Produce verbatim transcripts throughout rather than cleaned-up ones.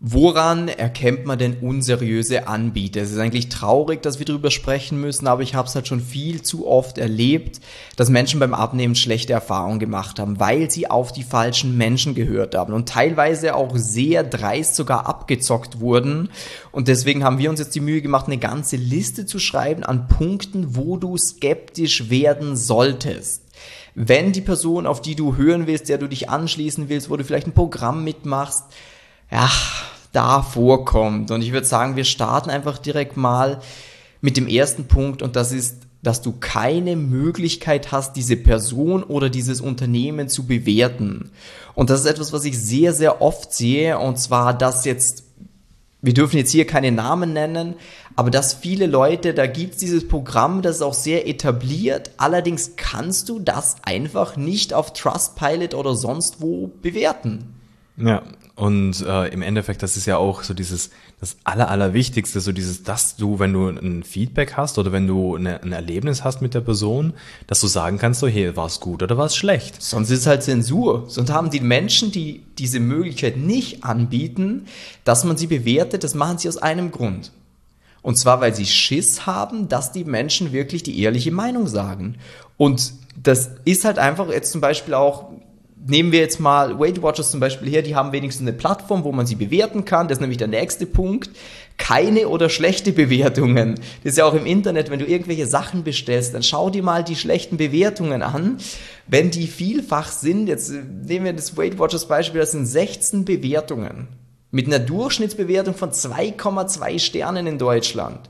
Woran erkennt man denn unseriöse Anbieter? Es ist eigentlich traurig, dass wir darüber sprechen müssen, aber ich habe es halt schon viel zu oft erlebt, dass Menschen beim Abnehmen schlechte Erfahrungen gemacht haben, weil sie auf die falschen Menschen gehört haben und teilweise auch sehr dreist sogar abgezockt wurden. Und deswegen haben wir uns jetzt die Mühe gemacht, eine ganze Liste zu schreiben an Punkten, wo du skeptisch werden solltest. Wenn die Person, auf die du hören willst, der du dich anschließen willst, wo du vielleicht ein Programm mitmachst, ja, da vorkommt. Und ich würde sagen, wir starten einfach direkt mal mit dem ersten Punkt und das ist, dass du keine Möglichkeit hast, diese Person oder dieses Unternehmen zu bewerten. Und das ist etwas, was ich sehr, sehr oft sehe und zwar, dass jetzt, wir dürfen jetzt hier keine Namen nennen, aber dass viele Leute, da gibt es dieses Programm, das ist auch sehr etabliert, allerdings kannst du das einfach nicht auf Trustpilot oder sonst wo bewerten. Ja, und äh, im Endeffekt, das ist ja auch so dieses, das Aller, Allerwichtigste, so dieses, dass du, wenn du ein Feedback hast oder wenn du eine, ein Erlebnis hast mit der Person, dass du sagen kannst, so, hey, war es gut oder war es schlecht? Sonst ist es halt Zensur. Sonst haben die Menschen, die diese Möglichkeit nicht anbieten, dass man sie bewertet, das machen sie aus einem Grund. Und zwar, weil sie Schiss haben, dass die Menschen wirklich die ehrliche Meinung sagen. Und das ist halt einfach jetzt zum Beispiel auch, nehmen wir jetzt mal Weight Watchers zum Beispiel her, die haben wenigstens eine Plattform, wo man sie bewerten kann. Das ist nämlich der nächste Punkt. Keine oder schlechte Bewertungen. Das ist ja auch im Internet, wenn du irgendwelche Sachen bestellst, dann schau dir mal die schlechten Bewertungen an. Wenn die vielfach sind, jetzt nehmen wir das Weight Watchers Beispiel, das sind sechzehn Bewertungen. Mit einer Durchschnittsbewertung von zwei Komma zwei Sternen in Deutschland.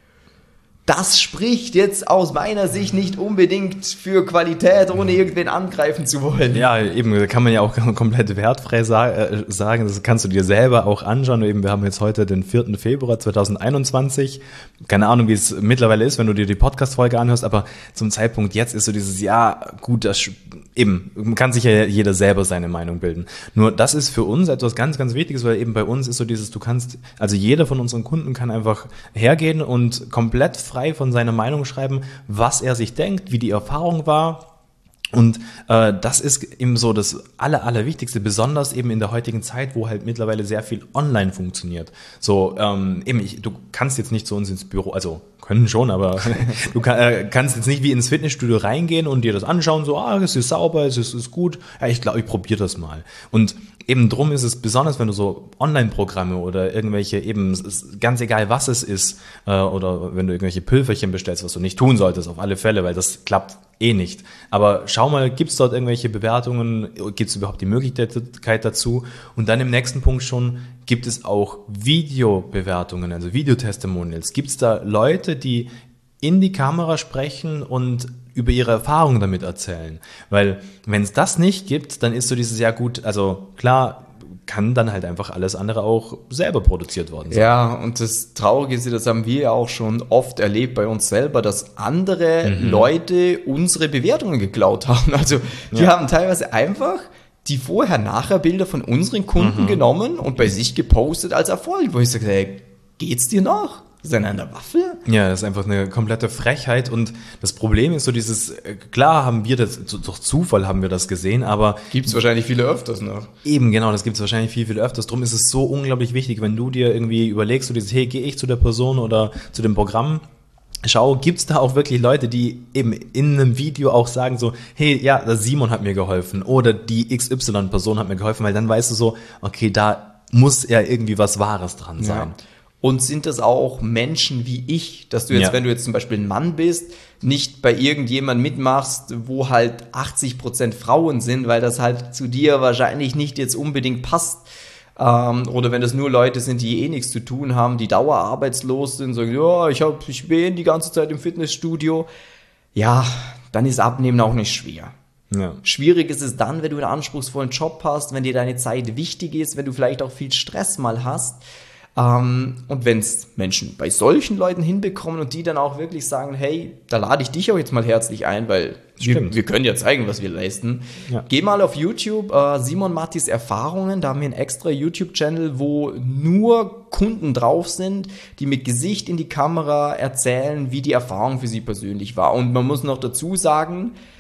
Das spricht jetzt aus meiner Sicht nicht unbedingt für Qualität, ohne irgendwen angreifen zu wollen. Ja, eben, da kann man ja auch komplett wertfrei sagen, das kannst du dir selber auch anschauen. Eben, wir haben jetzt heute den vierten Februar zweitausendeinundzwanzig. Keine Ahnung, wie es mittlerweile ist, wenn du dir die Podcast-Folge anhörst, aber zum Zeitpunkt jetzt ist so dieses, ja, gut, das eben, man kann sich ja jeder selber seine Meinung bilden. Nur das ist für uns etwas ganz, ganz Wichtiges, weil eben bei uns ist so dieses, du kannst, also jeder von unseren Kunden kann einfach hergehen und komplett frei von seiner Meinung schreiben, was er sich denkt, wie die Erfahrung war. Und äh, das ist eben so das Aller, Allerwichtigste, besonders eben in der heutigen Zeit, wo halt mittlerweile sehr viel online funktioniert. So, ähm, eben, ich, du kannst jetzt nicht zu uns ins Büro, also können schon, aber du kann, äh, kannst jetzt nicht wie ins Fitnessstudio reingehen und dir das anschauen, so, ah, es ist sauber, es ist, ist gut, ja, ich glaube, ich probiere das mal. Und eben drum ist es besonders, wenn du so Online-Programme oder irgendwelche eben, ganz egal was es ist, äh, oder wenn du irgendwelche Pülverchen bestellst, was du nicht tun solltest, auf alle Fälle, weil das klappt eh nicht. Aber schau mal, gibt es dort irgendwelche Bewertungen, gibt es überhaupt die Möglichkeit dazu? Und dann im nächsten Punkt schon, gibt es auch Videobewertungen, also Videotestimonials. Gibt es da Leute, die in die Kamera sprechen und über ihre Erfahrungen damit erzählen? Weil wenn es das nicht gibt, dann ist so dieses, ja gut, also klar, kann dann halt einfach alles andere auch selber produziert worden sein. Ja, und das Traurige ist, das haben wir ja auch schon oft erlebt bei uns selber, dass andere mhm. Leute unsere Bewertungen geklaut haben. Also die ja. haben teilweise einfach die Vorher-Nachher-Bilder von unseren Kunden mhm. genommen und bei sich gepostet als Erfolg, wo ich sage, hey, geht's dir noch? Ist er an der Waffe? Ja, das ist einfach eine komplette Frechheit und das Problem ist so dieses, klar haben wir das, durch Zufall haben wir das gesehen, aber gibt's wahrscheinlich viele öfters noch. Eben, genau, das gibt's wahrscheinlich viel, viel öfters. Drum ist es so unglaublich wichtig, wenn du dir irgendwie überlegst, so dieses, hey, gehe ich zu der Person oder zu dem Programm, schau, gibt's da auch wirklich Leute, die eben in einem Video auch sagen so, hey, ja, der Simon hat mir geholfen oder die X Y-Person hat mir geholfen, weil dann weißt du so, okay, da muss ja irgendwie was Wahres dran sein. Ja. Und sind das auch Menschen wie ich, dass du jetzt, ja. wenn du jetzt zum Beispiel ein Mann bist, nicht bei irgendjemandem mitmachst, wo halt achtzig Prozent Frauen sind, weil das halt zu dir wahrscheinlich nicht jetzt unbedingt passt. Ähm, oder wenn das nur Leute sind, die eh nichts zu tun haben, die dauerarbeitslos sind, sagen, ja, ich, hab, ich bin die ganze Zeit im Fitnessstudio. Ja, dann ist Abnehmen auch nicht schwer. Ja. Schwierig ist es dann, wenn du einen anspruchsvollen Job hast, wenn dir deine Zeit wichtig ist, wenn du vielleicht auch viel Stress mal hast. Um, und wenn es Menschen bei solchen Leuten hinbekommen und die dann auch wirklich sagen, hey, da lade ich dich auch jetzt mal herzlich ein, weil wir, wir können ja zeigen, was wir leisten. Ja. Geh mal auf YouTube, uh, Simon Mattis Erfahrungen, da haben wir einen extra YouTube-Channel, wo nur Kunden drauf sind, die mit Gesicht in die Kamera erzählen, wie die Erfahrung für sie persönlich war. Und man muss noch dazu sagen,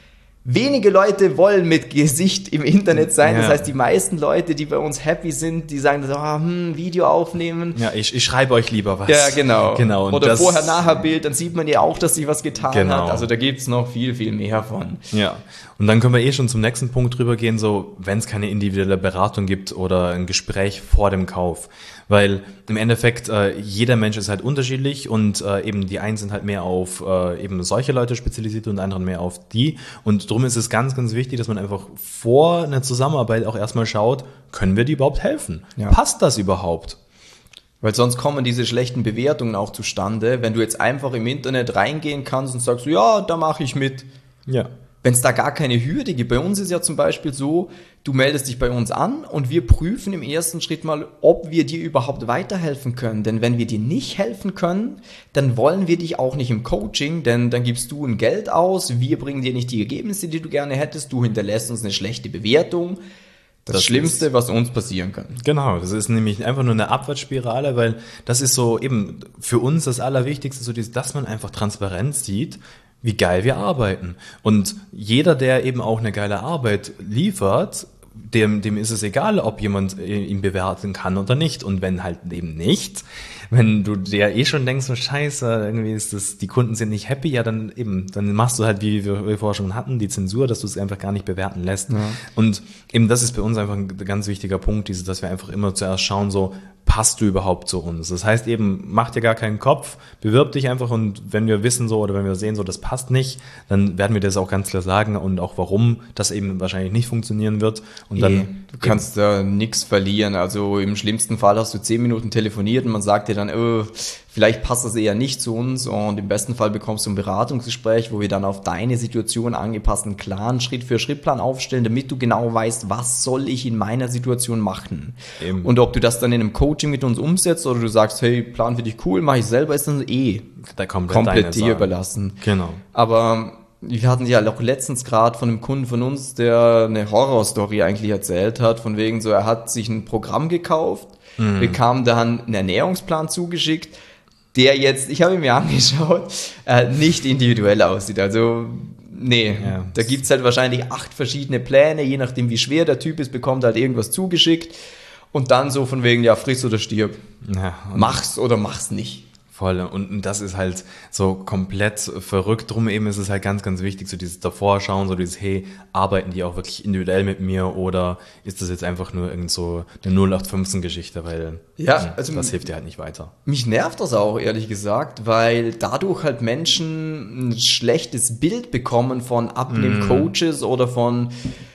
wenige Leute wollen mit Gesicht im Internet sein. Ja. Das heißt, die meisten Leute, die bei uns happy sind, die sagen so, ah, hm, Video aufnehmen. Ja, ich, ich schreibe euch lieber was. Ja, genau. genau. Und Oder das, Vorher-Nachher-Bild, dann sieht man ja auch, dass sich was getan Genau. hat. Also da gibt's noch viel, viel mehr von. Ja, und dann können wir eh schon zum nächsten Punkt drüber gehen, so wenn es keine individuelle Beratung gibt oder ein Gespräch vor dem Kauf. Weil im Endeffekt äh, jeder Mensch ist halt unterschiedlich und äh, eben die einen sind halt mehr auf äh, eben solche Leute spezialisiert und anderen mehr auf die. Und darum ist es ganz, ganz wichtig, dass man einfach vor einer Zusammenarbeit auch erstmal schaut, können wir die überhaupt helfen? Ja. Passt das überhaupt? Weil sonst kommen diese schlechten Bewertungen auch zustande, wenn du jetzt einfach im Internet reingehen kannst und sagst, ja, da mache ich mit. Ja. Wenn es da gar keine Hürde gibt. Bei uns ist ja zum Beispiel so, du meldest dich bei uns an und wir prüfen im ersten Schritt mal, ob wir dir überhaupt weiterhelfen können. Denn wenn wir dir nicht helfen können, dann wollen wir dich auch nicht im Coaching, denn dann gibst du ein Geld aus, wir bringen dir nicht die Ergebnisse, die du gerne hättest, du hinterlässt uns eine schlechte Bewertung. Das, das Schlimmste, was uns passieren kann. Genau, das ist nämlich einfach nur eine Abwärtsspirale, weil das ist so eben für uns das Allerwichtigste, so dieses, dass man einfach Transparenz sieht, wie geil wir arbeiten. Und jeder, der eben auch eine geile Arbeit liefert, dem, dem ist es egal, ob jemand ihn bewerten kann oder nicht. Und wenn halt eben nicht, wenn du dir eh schon denkst, so scheiße, irgendwie ist das, die Kunden sind nicht happy, ja dann eben, dann machst du halt, wie wir vorher schon hatten, die Zensur, dass du es einfach gar nicht bewerten lässt. Ja. Und eben das ist bei uns einfach ein ganz wichtiger Punkt, dieses, dass wir einfach immer zuerst schauen, so, passt du überhaupt zu uns? Das heißt eben, mach dir gar keinen Kopf, bewirb dich einfach und wenn wir wissen so oder wenn wir sehen so, das passt nicht, dann werden wir das auch ganz klar sagen und auch warum das eben wahrscheinlich nicht funktionieren wird. Und dann e, du kannst da nichts verlieren. Also im schlimmsten Fall hast du zehn Minuten telefoniert und man sagt dir dann, oh, vielleicht passt das eher nicht zu uns und im besten Fall bekommst du ein Beratungsgespräch, wo wir dann auf deine Situation angepasst einen klaren Schritt-für-Schritt-Plan aufstellen, damit du genau weißt, was soll ich in meiner Situation machen. Eben. Und ob du das dann in einem Coaching mit uns umsetzt oder du sagst, hey, Plan für dich cool, mache ich selber, ist dann eh da komplett, komplett dir überlassen. Genau. Aber wir hatten ja auch letztens gerade von einem Kunden von uns, der eine Horrorstory eigentlich erzählt hat, von wegen so, er hat sich ein Programm gekauft, mhm. bekam dann einen Ernährungsplan zugeschickt, der jetzt, ich habe ihn mir angeschaut, äh, nicht individuell aussieht. Also, nee, ja. Da gibt's halt wahrscheinlich acht verschiedene Pläne, je nachdem wie schwer der Typ ist, bekommt halt irgendwas zugeschickt und dann so von wegen, ja, friss oder stirb. Ja, mach's oder mach's nicht. Voll. Und das ist halt so komplett verrückt. Drum eben ist es halt ganz, ganz wichtig, so dieses davor schauen, so dieses, hey, arbeiten die auch wirklich individuell mit mir oder ist das jetzt einfach nur irgend so eine null acht fünfzehn Geschichte, weil ja, also das hilft dir halt nicht weiter. Mich nervt das auch, ehrlich gesagt, weil dadurch halt Menschen ein schlechtes Bild bekommen von Abnehm-Coaches mm. oder von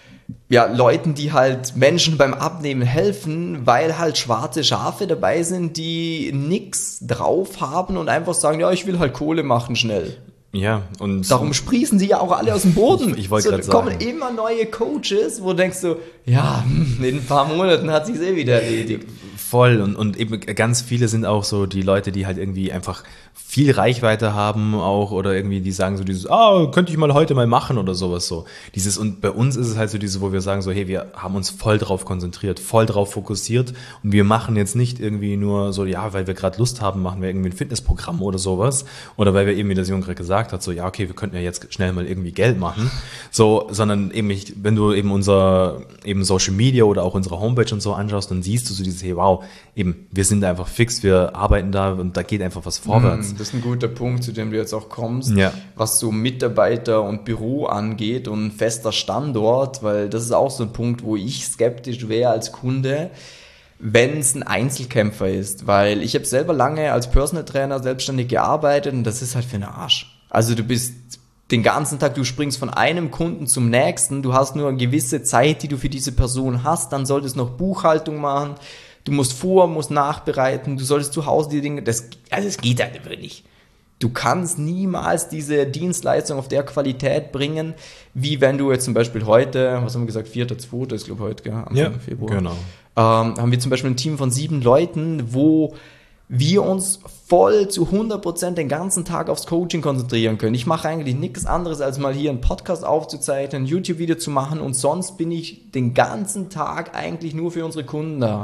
ja, Leuten, die halt Menschen beim Abnehmen helfen, weil halt schwarze Schafe dabei sind, die nix drauf haben und einfach sagen, ja, ich will halt Kohle machen schnell. Ja, und darum sprießen sie ja auch alle aus dem Boden. Ich, ich wollte so, gerade sagen. Kommen immer neue Coaches, wo du denkst so, ja, in ein paar Monaten hat sich's eh wieder erledigt. Voll und, und eben ganz viele sind auch so die Leute, die halt irgendwie einfach viel Reichweite haben auch oder irgendwie die sagen so dieses, ah, könnte ich mal heute mal machen oder sowas so. Dieses und bei uns ist es halt so dieses, wo wir sagen so, hey, wir haben uns voll drauf konzentriert, voll drauf fokussiert und wir machen jetzt nicht irgendwie nur so, ja, weil wir gerade Lust haben, machen wir irgendwie ein Fitnessprogramm oder sowas oder weil wir eben, wie das Junge gerade gesagt hat, so, ja, okay, wir könnten ja jetzt schnell mal irgendwie Geld machen, so, sondern eben, ich, wenn du eben unser eben Social Media oder auch unsere Homepage und so anschaust, dann siehst du so dieses, hey, wow, eben, wir sind da einfach fix, wir arbeiten da und da geht einfach was vorwärts. Das ist ein guter Punkt, zu dem du jetzt auch kommst, ja. Was so Mitarbeiter und Büro angeht und fester Standort, weil das ist auch so ein Punkt, wo ich skeptisch wäre als Kunde, wenn es ein Einzelkämpfer ist, weil ich habe selber lange als Personal Trainer selbstständig gearbeitet und das ist halt für den Arsch. Also du bist den ganzen Tag, du springst von einem Kunden zum nächsten, du hast nur eine gewisse Zeit, die du für diese Person hast, dann solltest du noch Buchhaltung machen, du musst vor, musst nachbereiten, du solltest zu Hause die Dinge, das, also es geht halt einfach nicht. Du kannst niemals diese Dienstleistung auf der Qualität bringen, wie wenn du jetzt zum Beispiel heute, was haben wir gesagt, vierter zweiter ist glaube ich heute, gell? Anfang ja, Februar. Genau. Ähm, haben wir zum Beispiel ein Team von sieben Leuten, wo wir uns voll zu hundert Prozent den ganzen Tag aufs Coaching konzentrieren können. Ich mache eigentlich nichts anderes, als mal hier einen Podcast aufzuzeichnen, ein YouTube-Video zu machen und sonst bin ich den ganzen Tag eigentlich nur für unsere Kunden da.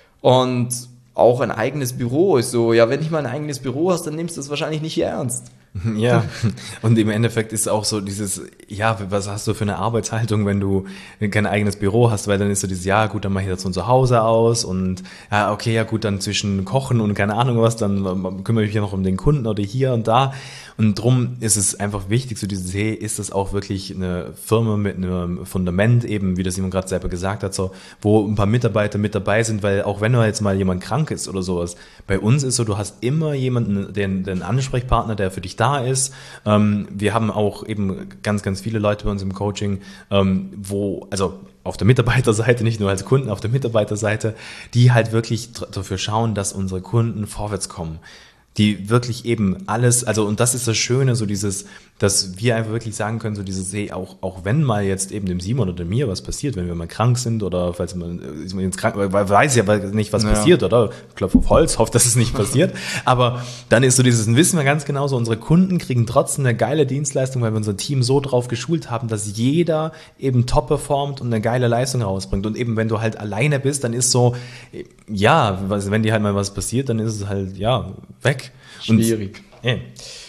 Und auch ein eigenes Büro ist so, ja, wenn ich mal ein eigenes Büro hast, dann nimmst du das wahrscheinlich nicht ernst. Ja, und im Endeffekt ist auch so dieses, ja, was hast du für eine Arbeitshaltung, wenn du kein eigenes Büro hast, weil dann ist so dieses, ja gut, dann mache ich das von zu Hause aus und ja, okay, ja gut, dann zwischen Kochen und keine Ahnung was, dann kümmere ich mich ja noch um den Kunden oder hier und da. Und drum ist es einfach wichtig, so dieses, hey, ist das auch wirklich eine Firma mit einem Fundament, eben, wie das Simon gerade selber gesagt hat, so, wo ein paar Mitarbeiter mit dabei sind, weil auch wenn da jetzt mal jemand krank ist oder sowas, bei uns ist so, du hast immer jemanden, den, den Ansprechpartner, der für dich da ist. Ähm, wir haben auch eben ganz, ganz viele Leute bei uns im Coaching, ähm, wo, also auf der Mitarbeiterseite, nicht nur als Kunden, auf der Mitarbeiterseite, die halt wirklich dafür schauen, dass unsere Kunden vorwärts kommen. Die wirklich eben alles, also und das ist das Schöne, so dieses, dass wir einfach wirklich sagen können, so dieses, hey, auch, auch wenn mal jetzt eben dem Simon oder mir was passiert, wenn wir mal krank sind oder falls man, ist man jetzt krank, weil weiß ja nicht, was ja. passiert, oder? Ich klopfe auf Holz, hoffe, dass es nicht passiert, aber dann ist so dieses, wissen wir ganz genau, so unsere Kunden kriegen trotzdem eine geile Dienstleistung, weil wir unser Team so drauf geschult haben, dass jeder eben top performt und eine geile Leistung rausbringt und eben wenn du halt alleine bist, dann ist so, ja, wenn dir halt mal was passiert, dann ist es halt, ja, weg. Schwierig. Und, yeah.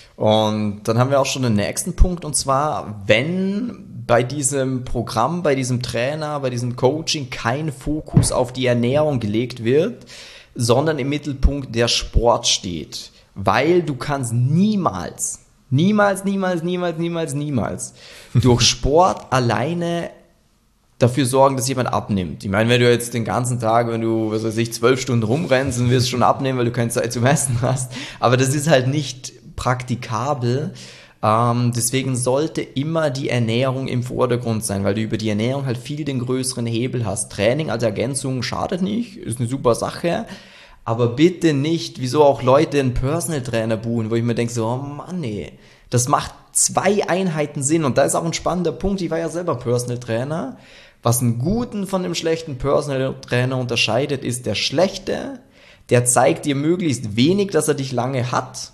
Und dann haben wir auch schon den nächsten Punkt, und zwar, wenn bei diesem Programm, bei diesem Trainer, bei diesem Coaching kein Fokus auf die Ernährung gelegt wird, sondern im Mittelpunkt der Sport steht. Weil du kannst niemals, niemals, niemals, niemals, niemals, niemals durch Sport alleine dafür sorgen, dass jemand abnimmt. Ich meine, wenn du jetzt den ganzen Tag, wenn du, was weiß ich, zwölf Stunden rumrennst, dann wirst du schon abnehmen, weil du keine Zeit zum Essen hast. Aber das ist halt nicht praktikabel. Ähm, deswegen sollte immer die Ernährung im Vordergrund sein, weil du über die Ernährung halt viel den größeren Hebel hast. Training als Ergänzung schadet nicht, ist eine super Sache. Aber bitte nicht, wieso auch Leute einen Personal Trainer buchen, wo ich mir denke, so, oh Mann, nee, das macht zwei Einheiten Sinn. Und da ist auch ein spannender Punkt, ich war ja selber Personal Trainer. Was einen guten von einem schlechten Personal Trainer unterscheidet, ist der Schlechte, der zeigt dir möglichst wenig, dass er dich lange hat.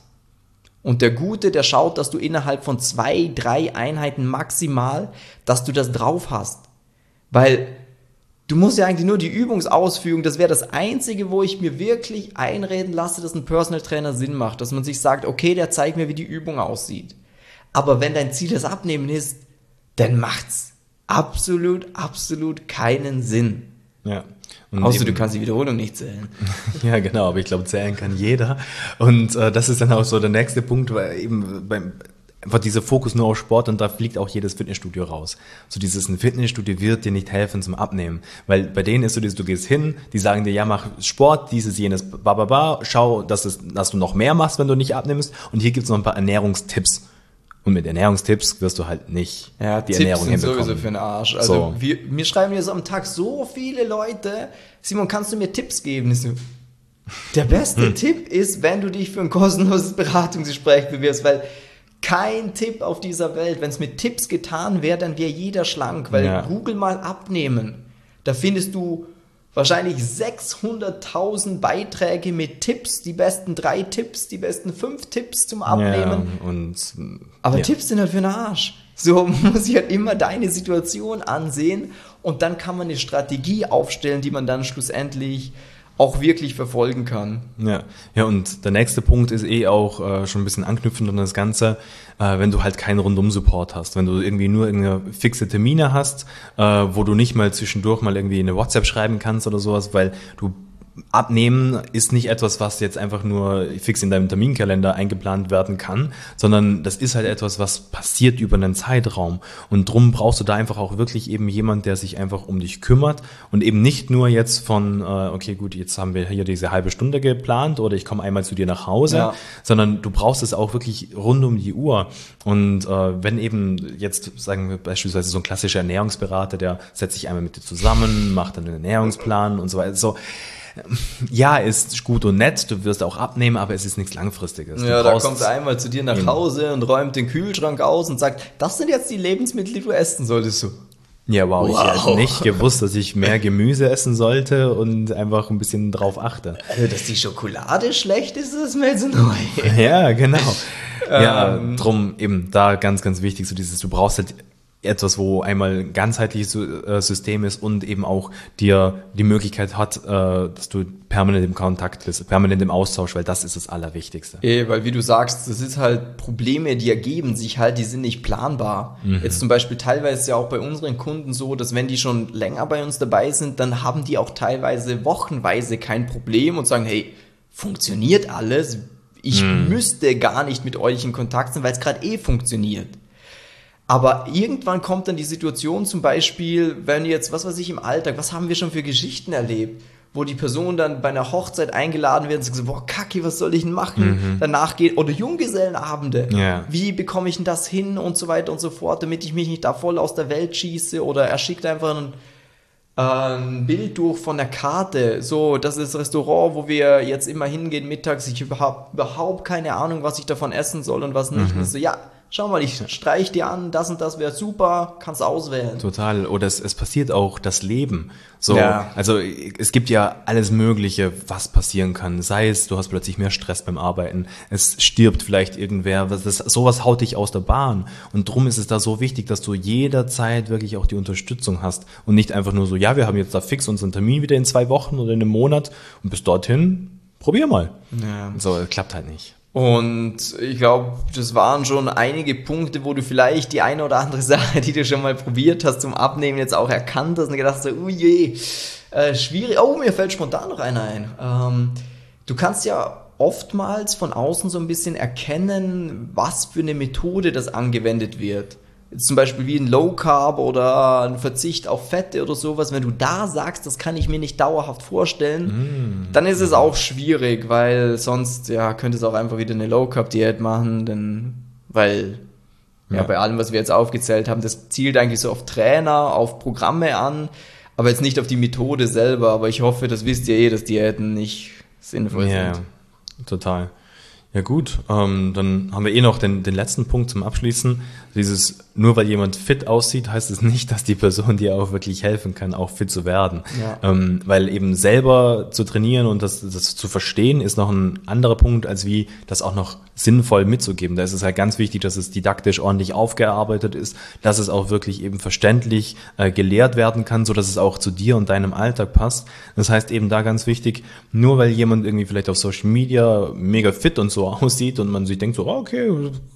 Und der Gute, der schaut, dass du innerhalb von zwei, drei Einheiten maximal, dass du das drauf hast. Weil du musst ja eigentlich nur die Übungsausführung, das wäre das Einzige, wo ich mir wirklich einreden lasse, dass ein Personal Trainer Sinn macht. Dass man sich sagt, okay, der zeigt mir, wie die Übung aussieht. Aber wenn dein Ziel das Abnehmen ist, dann macht's absolut, absolut keinen Sinn. Ja. Und außer du kannst die Wiederholung nicht zählen. Ja, genau, aber ich glaube, zählen kann jeder. Und äh, das ist dann auch so der nächste Punkt, weil eben beim einfach dieser Fokus nur auf Sport und da fliegt auch jedes Fitnessstudio raus. So dieses, ein Fitnessstudio wird dir nicht helfen zum Abnehmen. Weil bei denen ist so dieses, du gehst hin, die sagen dir, ja, mach Sport, dieses, jenes, ba, ba, ba, schau, dass, es, dass du noch mehr machst, wenn du nicht abnimmst. Und hier gibt's noch ein paar Ernährungstipps. Und mit Ernährungstipps wirst du halt nicht ja, die Tipps Ernährung sind hinbekommen. Sowieso für den Arsch. Also so. wir, mir schreiben jetzt am Tag so viele Leute, Simon, kannst du mir Tipps geben? Ich so, der beste hm. Tipp ist, wenn du dich für ein kostenloses Beratungsgespräch bewirbst, weil kein Tipp auf dieser Welt, wenn es mit Tipps getan wäre, dann wäre jeder schlank, weil ja. Google mal abnehmen, da findest du wahrscheinlich sechshunderttausend Beiträge mit Tipps, die besten drei Tipps, die besten fünf Tipps zum Abnehmen. Ja, und, Aber ja. Tipps sind halt für den Arsch. So muss ich halt immer deine Situation ansehen und dann kann man eine Strategie aufstellen, die man dann schlussendlich auch wirklich verfolgen kann. Ja, ja, und der nächste Punkt ist eh auch äh, schon ein bisschen anknüpfend an das Ganze, äh, wenn du halt keinen Rundum-Support hast, wenn du irgendwie nur irgendeine fixe Termine hast, äh, wo du nicht mal zwischendurch mal irgendwie eine WhatsApp schreiben kannst oder sowas, weil du Abnehmen ist nicht etwas, was jetzt einfach nur fix in deinem Terminkalender eingeplant werden kann, sondern das ist halt etwas, was passiert über einen Zeitraum. Und drum brauchst du da einfach auch wirklich eben jemand, der sich einfach um dich kümmert und eben nicht nur jetzt von, äh, okay, gut, jetzt haben wir hier diese halbe Stunde geplant oder ich komme einmal zu dir nach Hause, ja. sondern du brauchst es auch wirklich rund um die Uhr. Und äh, wenn eben jetzt, sagen wir beispielsweise so ein klassischer Ernährungsberater, der setzt sich einmal mit dir zusammen, macht dann einen Ernährungsplan und so weiter, so. Ja, ist gut und nett, du wirst auch abnehmen, aber es ist nichts Langfristiges. Du ja, da kommt er einmal zu dir nach Hause und räumt den Kühlschrank aus und sagt, das sind jetzt die Lebensmittel, die du essen solltest. Du. Ja, wow, wow. Ich hätte nicht gewusst, dass ich mehr Gemüse essen sollte und einfach ein bisschen drauf achte. Also, dass die Schokolade schlecht ist, das ist mir jetzt neu. Ja, genau. Ja, drum eben da ganz, ganz wichtig, so dieses, du brauchst halt etwas, wo einmal ein ganzheitliches System ist und eben auch dir die Möglichkeit hat, dass du permanent im Kontakt bist, permanent im Austausch, weil das ist das Allerwichtigste. Eh, weil wie du sagst, das ist halt Probleme, die ergeben sich halt, die sind nicht planbar. Mhm. Jetzt zum Beispiel teilweise ja auch bei unseren Kunden so, dass wenn die schon länger bei uns dabei sind, dann haben die auch teilweise wochenweise kein Problem und sagen, hey, funktioniert alles, ich mhm. müsste gar nicht mit euch in Kontakt sein, weil es gerade eh funktioniert. Aber irgendwann kommt dann die Situation zum Beispiel, wenn jetzt, was weiß ich, im Alltag, was haben wir schon für Geschichten erlebt, wo die Person dann bei einer Hochzeit eingeladen wird und sagt, boah, Kacke, was soll ich denn machen? Mhm. Danach geht, oder Junggesellenabende, yeah. wie bekomme ich denn das hin und so weiter und so fort, damit ich mich nicht da voll aus der Welt schieße, oder er schickt einfach ein, äh, ein Bild durch von der Karte, so, das ist das Restaurant, wo wir jetzt immer hingehen mittags, ich habe überhaupt keine Ahnung, was ich davon essen soll und was nicht, mhm. und so, ja, schau mal, ich streich dir an, das und das wäre super, kannst auswählen. Total. Oder es, es passiert auch das Leben. So, ja. Also es gibt ja alles Mögliche, was passieren kann. Sei es, du hast plötzlich mehr Stress beim Arbeiten, es stirbt vielleicht irgendwer, das, sowas haut dich aus der Bahn. Und drum ist es da so wichtig, dass du jederzeit wirklich auch die Unterstützung hast und nicht einfach nur so, ja, wir haben jetzt da fix unseren Termin wieder in zwei Wochen oder in einem Monat und bis dorthin, probier mal. Ja. So, klappt halt nicht. Und ich glaube, das waren schon einige Punkte, wo du vielleicht die eine oder andere Sache, die du schon mal probiert hast zum Abnehmen, jetzt auch erkannt hast und gedacht hast, oh je, äh, schwierig. Oh, mir fällt spontan noch einer ein. Ähm, du kannst ja oftmals von außen so ein bisschen erkennen, was für eine Methode das angewendet wird. Jetzt zum Beispiel wie ein Low Carb oder ein Verzicht auf Fette oder sowas, wenn du da sagst, das kann ich mir nicht dauerhaft vorstellen, mm. dann ist es auch schwierig, weil sonst ja könnte es auch einfach wieder eine Low Carb Diät machen, denn weil ja. ja bei allem, was wir jetzt aufgezählt haben, das zielt eigentlich so auf Trainer, auf Programme an, aber jetzt nicht auf die Methode selber. Aber ich hoffe, das wisst ihr eh, dass Diäten nicht sinnvoll yeah, sind. Total. Ja gut, ähm, dann haben wir eh noch den, den letzten Punkt zum Abschließen. Dieses, nur weil jemand fit aussieht, heißt es nicht, dass die Person dir auch wirklich helfen kann, auch fit zu werden. Ja. Ähm, weil eben selber zu trainieren und das, das zu verstehen, ist noch ein anderer Punkt, als wie das auch noch sinnvoll mitzugeben. Da ist es halt ganz wichtig, dass es didaktisch ordentlich aufgearbeitet ist, dass es auch wirklich eben verständlich äh, gelehrt werden kann, so dass es auch zu dir und deinem Alltag passt. Das heißt eben da ganz wichtig, nur weil jemand irgendwie vielleicht auf Social Media mega fit und so aussieht und man sich denkt so, oh, okay,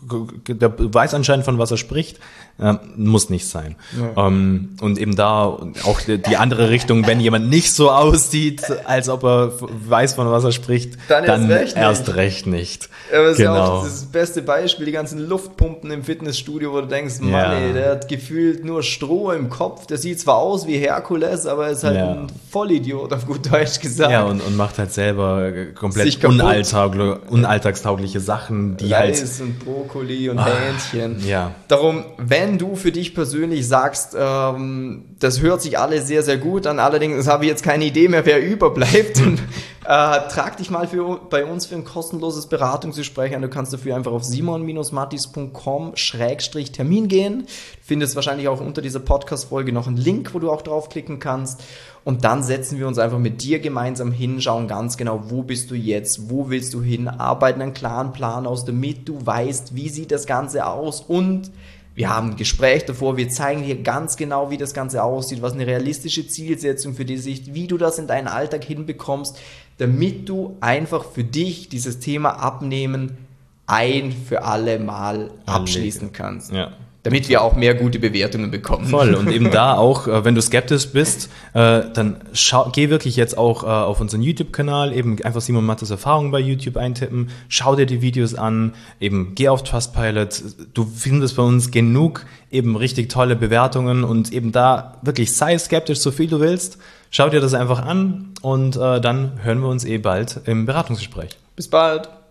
der weiß anscheinend, von was er spricht, äh, muss nicht sein. Ja. Ähm, und eben da auch die, die andere Richtung, wenn jemand nicht so aussieht, als ob er weiß, von was er spricht, dann, dann erst recht erst nicht. Recht nicht. Ja, das genau. ist ja auch das beste Beispiel, die ganzen Luftpumpen im Fitnessstudio, wo du denkst, Mann, ja. ey, der hat gefühlt nur Stroh im Kopf, der sieht zwar aus wie Herkules, aber ist halt ja. ein Vollidiot, auf gut Deutsch gesagt. Ja, und, und macht halt selber komplett unalltagliche, unalltagstaugliche Sachen, die Reis halt... und Brokkoli und Hähnchen. Ah, ja. Darum, wenn du für dich persönlich sagst, ähm, das hört sich alles sehr, sehr gut an, allerdings habe ich jetzt keine Idee mehr, wer überbleibt, und äh, trag dich mal für, bei uns für ein kostenloses Beratungsgespräch an. Du kannst dafür einfach auf simon mattis punkt com Schrägstrich Termin gehen. Du findest wahrscheinlich auch unter dieser Podcast-Folge noch einen Link, wo du auch draufklicken kannst. Und dann setzen wir uns einfach mit dir gemeinsam hin, schauen ganz genau, wo bist du jetzt, wo willst du hin, arbeiten einen klaren Plan aus, damit du weißt, wie sieht das Ganze aus, und wir haben ein Gespräch davor, wir zeigen dir ganz genau, wie das Ganze aussieht, was eine realistische Zielsetzung für dich ist, wie du das in deinen Alltag hinbekommst, damit du einfach für dich dieses Thema Abnehmen ein für alle Mal abschließen kannst. Ja. Damit wir auch mehr gute Bewertungen bekommen. Voll. Und eben da auch, wenn du skeptisch bist, dann schau, geh wirklich jetzt auch auf unseren YouTube-Kanal, eben einfach Simon Mattis Erfahrungen bei YouTube eintippen, schau dir die Videos an, eben geh auf Trustpilot, du findest bei uns genug eben richtig tolle Bewertungen, und eben da wirklich sei skeptisch, so viel du willst, schau dir das einfach an, und dann hören wir uns eh bald im Beratungsgespräch. Bis bald.